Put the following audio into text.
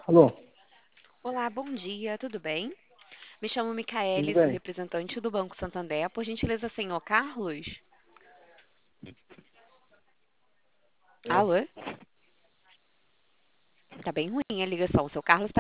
Alô, Olá, bom dia, tudo bem? Me chamo tudo Micaele, sou bem? representante do Banco Santander. Por gentileza, senhor Carlos? É. Alô? Tá bem ruim a ligação. O seu Carlos tá